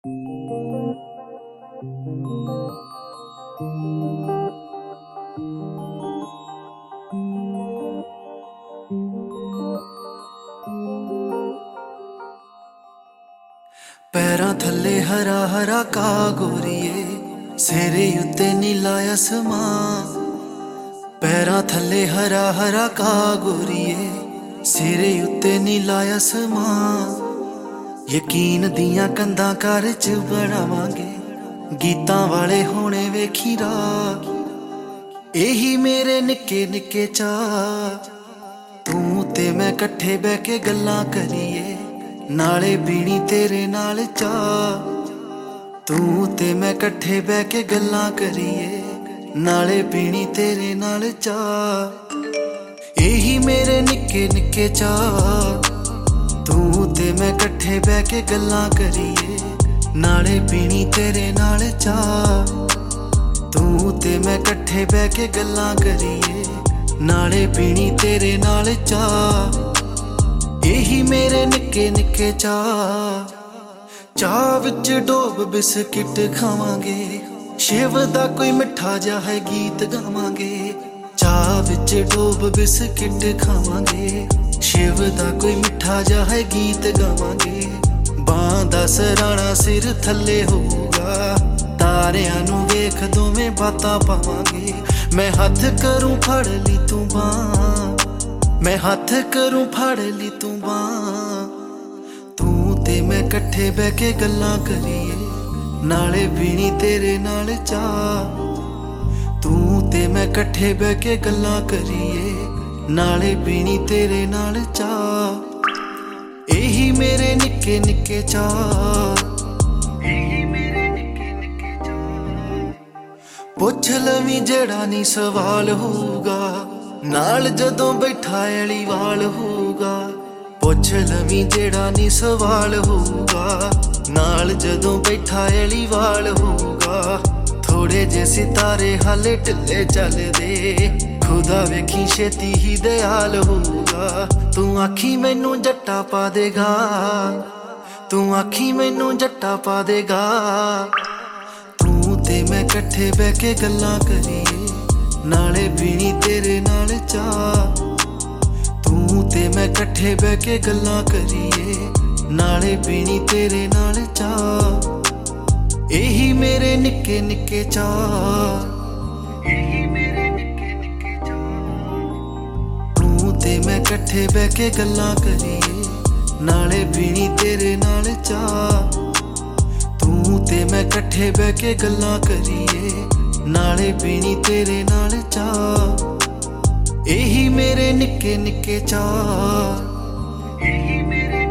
पैरां थल्ले हरा हरा का गोरीए, सिरे उत्ते नीला आसमां। पैरां थल्ले हरा हरा का गोरीए, सिरे उत्ते नीला आसमां। यकीन दियां कंधां घर च बनावांगे, गीतां वाले होणे वेखी राह। एही मेरे निक्के निक्के चाह, तू ते मैं कट्ठे बह के गल्लां करिए, नाले पीनी तेरे नाल चाह। तू ते मैं कट्ठे बह के गल्लां करिए, नाले पीनी तेरे नाल चाह। यही मेरे निक्के निक्के चाह, तू ते मैं कट्ठे बह के गल्लां करिए, नाले पीनी तेरे नाल चाह। तू ते मैं कट्ठे बह के गल्लां करिए, नाले पीनी तेरे नाल चाह। यही मेरे निक्के निक्के चाह। चाह विच डोब बिस्किट खावांगे, शिव दा कोई मिठा जा है गीत गावांगे। चाह विच डोब बिस्किट खावांगे, शिव दा कोई मिठा जा है गीत गावांगे। बांह दा सराणा सिर थल्ले होऊगा, तारियां नूं वेख दोवें बातां पावांगे। मैं हथ करूं फड़ ली तू बांह, मैं हथ करूं फड़ ली तू बांह। तू ते मैं कट्ठे बह के गल्लां करिए, नाले पीनी तेरे नाल चाह। तू ते मैं कट्ठे बह के गल्लां करिए, नाले पीनी तेरे नाल चाह। यही मेरे निक्के निक्के चाह। पुछ लवीं जेड़ा नी सवाल होगा, नाल जदों बैठा अलीवाल होगा। पुछ लवीं जेड़ा नी सवाल होगा, नाल जदों बैठा अलीवाल होगा। थोड़े जे सितारे हाले ढिले चलदे, खुदा वेखी छेती ही दयाल होगा। तू आखी मैनू जट्टा पा देगा, तू आखी मैनू जट्टा पा देगा। तू ते मैं कट्ठे बह के गल्लां करिए, नाले पीनी तेरे नाल चाह। तू ते मैं कट्ठे बह के गल्लां करिए, नाले पीनी तेरे नाल चाह। यही मेरे निक्के निक्के चाह। तू ते मैं कट्ठे बह के गल्लां करिए, नाले पीनी तेरे नाल चाह। तू ते मैं कट्ठे बह के गल्लां करिए, नाले पीनी तेरे नाल चाह। यही मेरे निक्के निक्के चाह।